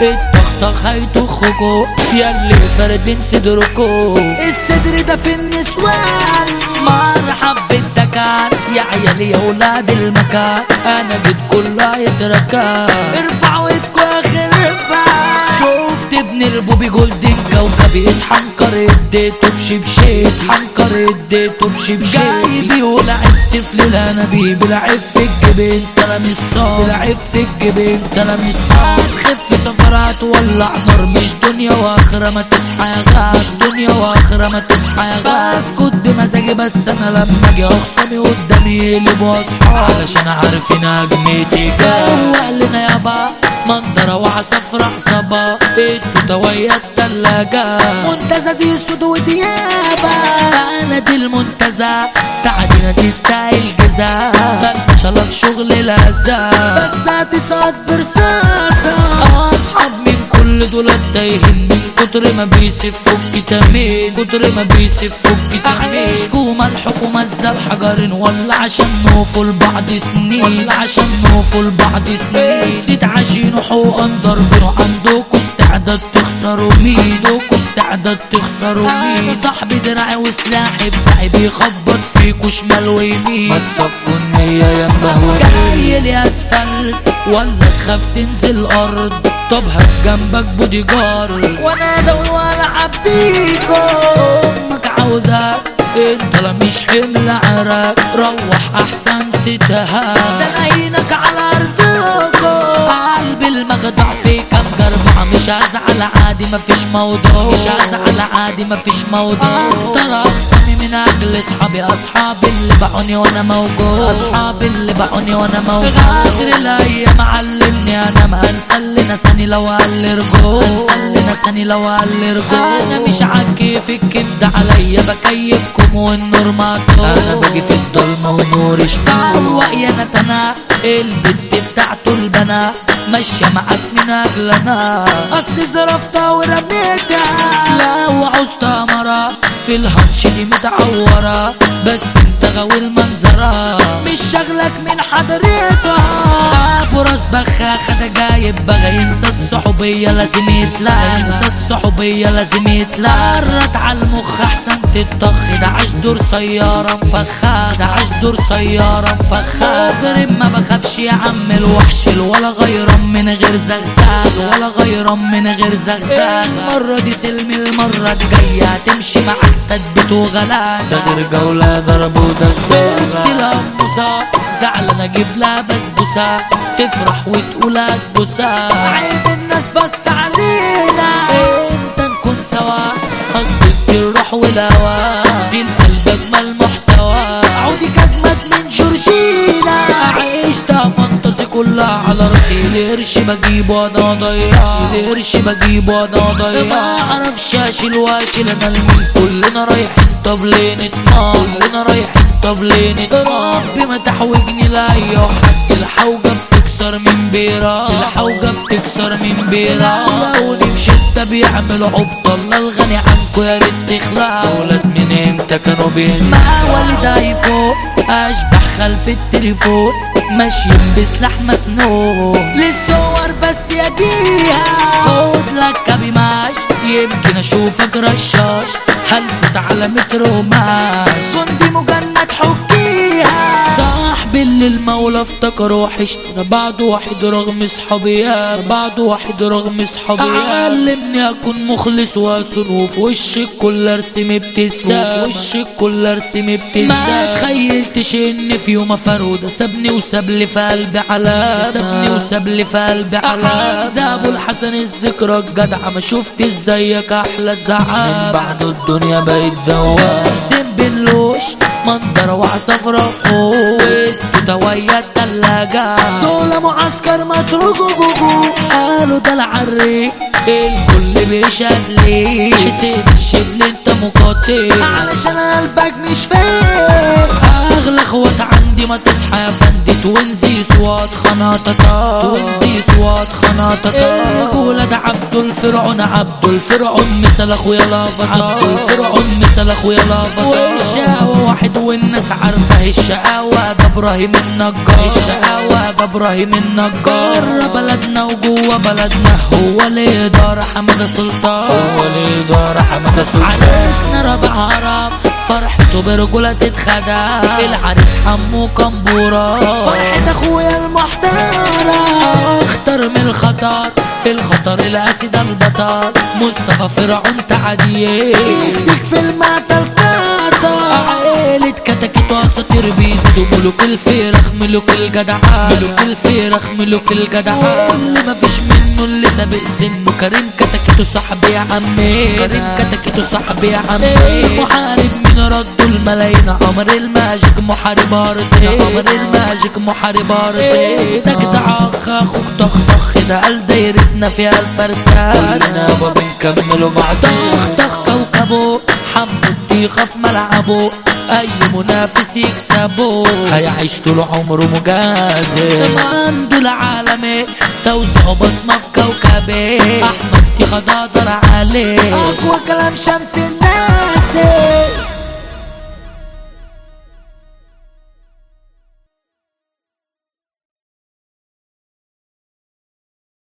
الطخطخ هيطخكوا ياللي فاردين صدركوا. الصدر ده في النسوان مرحب بالدكان يا عيالي يا ولاد المكان، انا جيت كلها يتركان. ارفعوا ايدكوا يا خرفان، شفت ابن البوبي جولدن كوكبي اتحنكر اديته بشبشب، اتحنكر اديته بشبشب. جايبي ولعبت في الانابيب، لعب في الجبين ترمي الصار، لعب في الجبين ترمي الصار. تخف سفرات ولع نار، مش دنيا واخره ما تصحى يا غاب، مش دنيا واخره ما تصحى يا غاب. بسكت بمزاجي بس انا لما اجي اخصمي قدامي يقلبوا اصحاب، علشان عارفين هجمتي جوه لنا يابا منظرة وعصفرة عصابة. انتوا ويا التلاجة منتزه دي سود وديابة، انا دي المنتزه تعدينا تستاهل جزا. مالكش الا في شغل الهزا بس هتسقط برصاصة. اصحاب من كل دول تايهين من كتر ما بيسفوا الكتامين، كتر ما بيسفوا الكتامين. عيشكوا ملحكوا مزة بحجرين ولا عشان نوفوا لبعض سنين، ولا عشان نوفوا لبعض سنين. نسيت عايشين وحقوقا ضاربين، عندكوا استعداد تخسروا مين، عندكوا استعداد تخسروا مين. انا صاحبي دراعي وسلاحي بتاعي بيخبط فيكوا شمال ويمين. ما تصفوا النية يا مهوى جاي لي اسفل ولا تخاف تنزل الارض، طب هات جنبك بودي جارد وانا ادوي والعب بيكوا. امك عاوزاك انت لا مش حمل عراك، روح احسن تتهان، ده عينك على ارضكوا. قلبي المخدع في كام جربعة، مش هزعل عادي مفيش موضوع، مش هزعل عادي مفيش موضوع. اقدر اقسمي من اجل اصحابي، اصحابي اللي باعوني وانا موجود، اصحابي اللي باعوني وانا موجود. غادر الايام علمني انا ما انسى اللي نساني لو قال رجوع، انسى اللي نساني لو قال رجوع. انا مش عكيف الكيف ده عليا بكيفكم والنور مقطوع، انا باجي في الضلمه ونور شفاع. يا نتنا البنت بتاعته البنا ماشيه معاك من اجلنا، اصلي ظرفتها ورميتها. لو عوزتها مرة في الهنش دي متعورة، بس انت غاوي المنظرة مش شغلك من حضرتها. ابو راس بخاخة ده جايب بغى ينسى الصحوبية لازم يتلغى، ينسى الصحوبية لازم يتلغى. قرت على المخ احسن تتطخ، ده عاش دور سيارة مفخة، ده عاش دور سيارة مفخة. مجرم ما بخافش يا عم الوحش، ولا غيران من غير زغزاغ، ولا غيران من غير زغزاغ. المرة دي سلم المرة الجاية هتمشي معاك تثبيت وغلاس، ده غير جولة ضرب ودغدغة. تلمسة زعلانة اجيب لها بسبوسة، تفرح وتقول هتبوسها. عيب الناس بص علينا امتى نكون سوا، قصدك الروح والهوا دي القلب اجمل محتوى. عودي اجمد من جورجينا، عيشتها فانتزي كلها على راسي. القرش بجيبه انا ضيع، القرش بجيبه انا ضيع. ما اعرفش اشيل واشيل انا المين. كلنا رايحين طب ليه نتمام، كلنا رايحين طب ليه نتمام. ربي ما تحوجني لاي حد، الحوجه بتكسر من بيرة، الحوجه بتكسر من بيرة. لقوني بشدة بيعملوا عبط، الله الغني عنكو يا ريت تخلع. ولاد من امتى كانوا بين مع والد ايفون، اشبح خلف التليفون ماشيين بسلاح مسنون. للصور بس يجيها خد لك كبيماش، يمكن اشوفك رشاش هلفت على مترو ماش. جندي مجند حكيها صاحبي اللي المولى افتكر وحشتنا بعد واحد رغم صحابيها، بعد واحد رغم صحابيها. علمني اكون مخلص واصون، وفي وش الكل ارسم ابتسام، وفي وش الكل ارسم ابتسام. ما تخيلتش ان في يوم فرودة سابني وساب لي في قلبي علامة، سابني وساب لي في قلبي علامة. زابوا الحسن الذكرى الجدعة ما شفت زيك احلى الزعامة. من بعده الدنيا بقت دوام، باللوش منظرة وعصفرة وقوت وتويا التلاجة. دول معسكر متروك وجوجوش، قالوا ده العريق الكل بيشهد ليه حسين الشبل انت مقاتل علشان قلبك مش فاهم. اغلى اخوات عندي ما تصحى يا فندي توينزي صوات خناططة توينزي صوات خناططة ولاد عبد الفرعون عبد الفرعون مثل اخويا لابطة عبد الفرعون مثل اخويا لابطة والشقاوة واحد والناس عارفة الشقاوة ده ابراهيم النجار الشقاوة ده ابراهيم النجار بلدنا وجوه بلدنا هو الإدارة حمادة سلطان هو الإدارة حمادة سلطان عريسنا ربع عرب فرحته برجولة تتخدع العريس حمو كمبورة فرحة اخويا المحترم اختار من الخطر الخطر الاسد البطل مصطفى فرعون تعديه يديك في المعتل قطر عيلة كتاكيت واساطير بيزيدوا ملوك الفرخ ملوك الجدعان ملوك الفرخ ملوك الجدعان اللي مفيش منه اللي سابق سنه كريم كتاكيتو صاحبي يا عمي كريم كتاكيتو صاحبي يا عمي محارب من ردوا الملايين عمر الماجيك محارب ارضي عمر الماجيك محارب ارضي تجدع اخ اخوك طخ ده قال دايرتنا فيها الفرسان كلنا بنكملوا بعض طخ كوكبه حمو الطيخة في ملعبه اي منافس يكسبه هيعيش طول عمره مجازف عنده العالمي توزيع بصمة في كوكبه احمد طيخة ده قدر عليه اقوى كلام شمس الناس